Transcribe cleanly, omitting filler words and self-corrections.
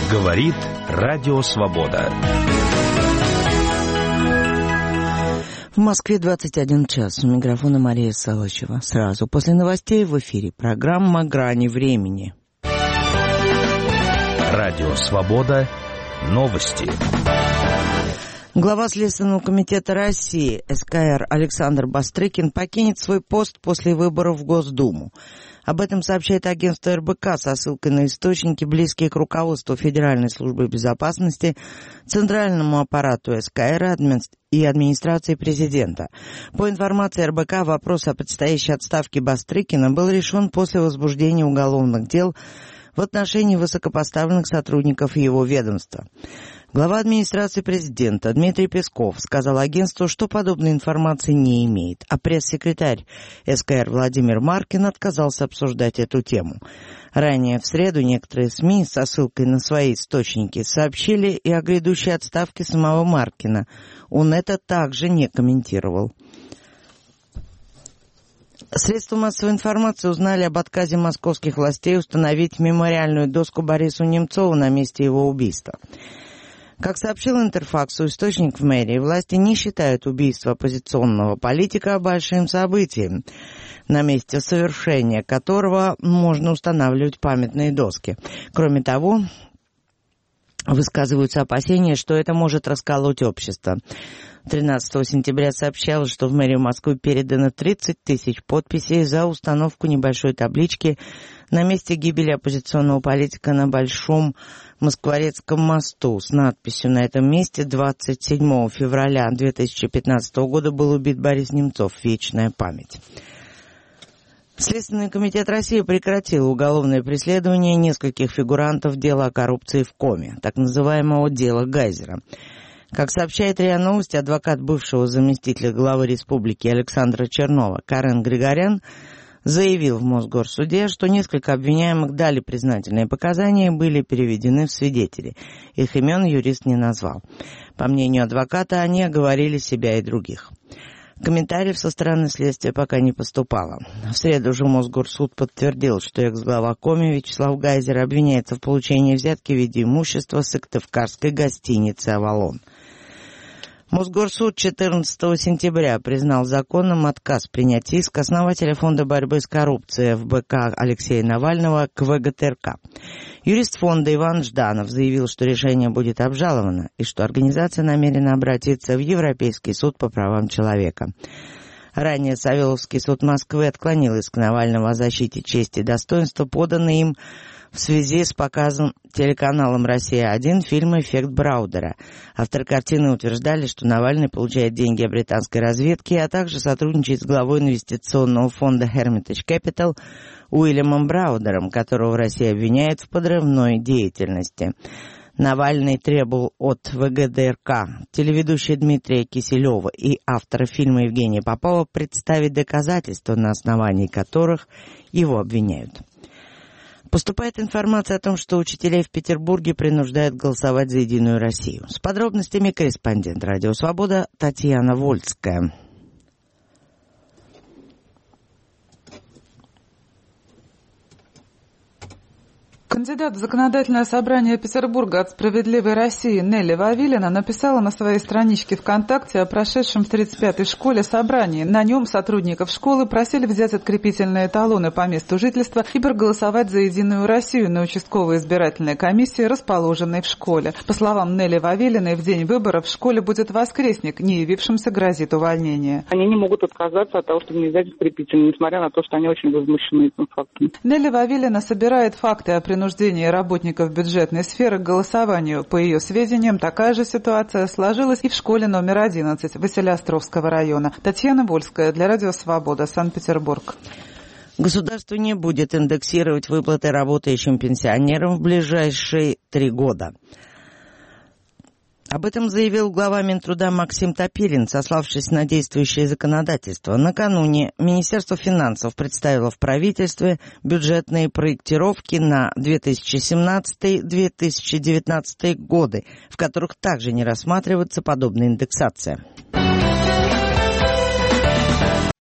Говорит Радио Свобода. В Москве 21 час. У микрофона Мария Салычева. Сразу после новостей в эфире программа «Грани времени». Радио Свобода. Новости. Глава Следственного комитета России СКР Александр Бастрыкин покинет свой пост после выборов в Госдуму. Об этом сообщает агентство РБК со ссылкой на источники, близкие к руководству Федеральной службы безопасности, Центральному аппарату СКР и администрации президента. По информации РБК, вопрос о предстоящей отставке Бастрыкина был решен после возбуждения уголовных дел в отношении высокопоставленных сотрудников его ведомства. Глава администрации президента Дмитрий Песков сказал агентству, что подобной информации не имеет, а пресс-секретарь СКР Владимир Маркин отказался обсуждать эту тему. Ранее в среду некоторые СМИ со ссылкой на свои источники сообщили и о грядущей отставке самого Маркина. Он это также не комментировал. Средства массовой информации узнали об отказе московских властей установить мемориальную доску Борису Немцову на месте его убийства. Как сообщил Интерфаксу источник в мэрии, власти не считают убийство оппозиционного политика большим событием, на месте совершения которого можно устанавливать памятные доски. Кроме того, высказываются опасения, что это может расколоть общество. 13 сентября сообщалось, что в мэрию Москвы передано 30 тысяч подписей за установку небольшой таблички на месте гибели оппозиционного политика на Большом Москворецком мосту с надписью «На этом месте 27 февраля 2015 года был убит Борис Немцов. Вечная память». Следственный комитет России прекратил уголовное преследование нескольких фигурантов дела о коррупции в Коме, так называемого дела Гайзера. Как сообщает РИА Новости, адвокат бывшего заместителя главы республики Александра Чернова Карен Григорян заявил в Мосгорсуде, что несколько обвиняемых дали признательные показания и были переведены в свидетели. Их имен юрист не назвал. По мнению адвоката, они оговорили себя и других. Комментариев со стороны следствия пока не поступало. В среду же Мосгорсуд подтвердил, что экс-глава Коми Вячеслав Гайзер обвиняется в получении взятки в виде имущества с сыктывкарской гостиницы «Авалон». Мосгорсуд 14 сентября признал законным отказ принять иск основателя Фонда борьбы с коррупцией ФБК Алексея Навального к ВГТРК. Юрист фонда Иван Жданов заявил, что решение будет обжаловано и что организация намерена обратиться в Европейский суд по правам человека. Ранее Савеловский суд Москвы отклонил иск Навального о защите чести и достоинства, поданный им в связи с показом телеканалом «Россия-1» фильма «Эффект Браудера». Авторы картины утверждали, что Навальный получает деньги от британской разведки, а также сотрудничает с главой инвестиционного фонда Hermitage Capital Уильямом Браудером, которого Россия обвиняет в подрывной деятельности. Навальный требовал от ВГДРК, телеведущего Дмитрия Киселева и автора фильма Евгения Попова представить доказательства, на основании которых его обвиняют. Поступает информация о том, что учителей в Петербурге принуждают голосовать за «Единую Россию». С подробностями корреспондент «Радио Свобода» Татьяна Вольская. Кандидат в Законодательное собрание Петербурга от «Справедливой России» Нелли Вавилина написала на своей страничке ВКонтакте о прошедшем в 35-й школе собрании. На нем сотрудников школы просили взять открепительные талоны по месту жительства и проголосовать за «Единую Россию» на участковой избирательной комиссии, расположенной в школе. По словам Нелли Вавилиной, в день выборов в школе будет воскресник, не явившимся грозит увольнение. Они не могут отказаться от того, чтобы не взять открепительные, несмотря на то, что они очень возмущены этим фактом. Нелли Вавилина собирает факты о принуждении работников бюджетной сферы к голосованию. По ее сведениям, такая же ситуация сложилась и в школе номер 11 Василеостровского района. Татьяна Вольская для Радио Свобода, Санкт-Петербург. Государство не будет индексировать выплаты работающим пенсионерам в ближайшие 3 года. Об этом заявил глава Минтруда Максим Топилин, сославшись на действующее законодательство. Накануне Министерство финансов представило в правительстве бюджетные проектировки на 2017-2019 годы, в которых также не рассматривается подобная индексация.